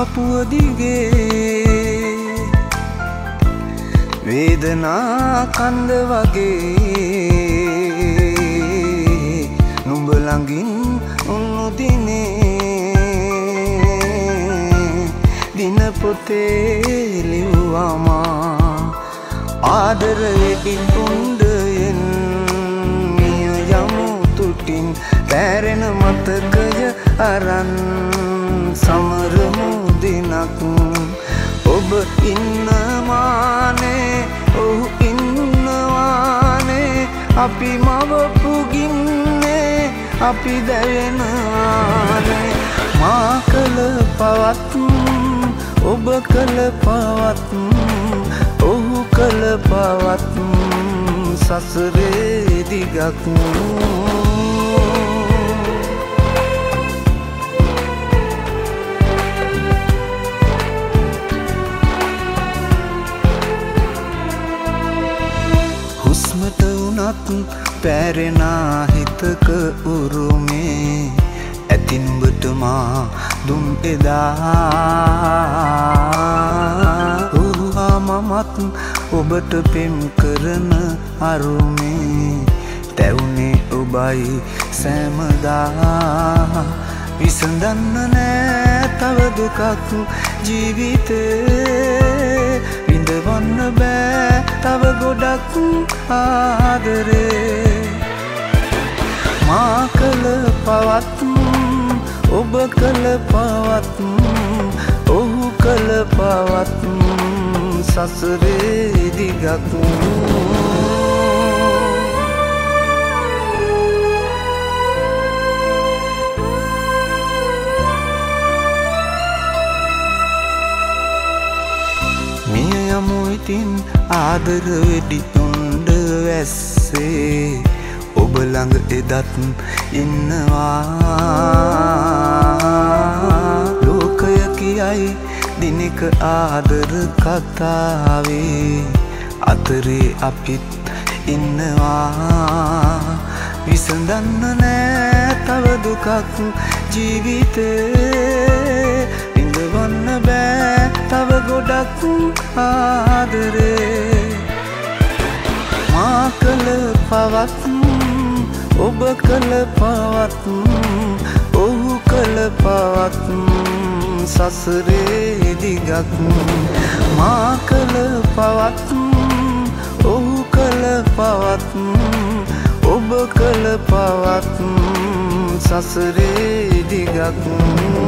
පපුව දිගේ වේදනා කන්ද වගේ නුඹ ළඟින් උන්නු දිනේ දින පොතේ ලිව්වමා ආදරයෙන් උණ්ඩයෙන් මිය යමු තුටින් පැරෙන මතකය අරන් සමරමු දිනක් ඔබ ඉන්නවානේ ඔහු ඉන්නවානේ අපි මවපු ගින්නේ අපි දැවෙනවානේ මා කළ පවත් ඔබ කළ පවත් ඔහු කළ පවත් සසරේ දිගක් හුස්මට වුණත් පැරෙනා හිතක උරුමේ ඇති නුඹට මා දුන් එදා මමත් ඔබට පෙම් කරන අරුමේ තැවුනේ ඔබයි සෑමදා විසඳන්න නෑ තව දුකක් ජීවිතේ විඳවන්න බෑ තව ගොඩක් ආදරේ මා කළ පවත් ඔබ කළ පවත් ඔහු කළ පවත් සසරේ දිගක් මිය යමු ඉතින් ආදර වෙඩි උණ්ඩ වැස්සේ ඔබ ළඟ එදත් ඉන්නවා ලෝකය කියයි දිනක ආදර කතාවේ අතරේ අපිත් ඉන්නවා විසඳන්න නෑ තව දුකක් ජීවිතේ විඳවන්න බෑ තව ගොඩක් ආදරේ මා කළ පවත් ඔබ කළ පවත් ඔහු කළ පවත් සසරේ දිගක් මා කළ පවත් ඔහු කළ පවත් ඔබ කළ පවත් සසරේ දිගක්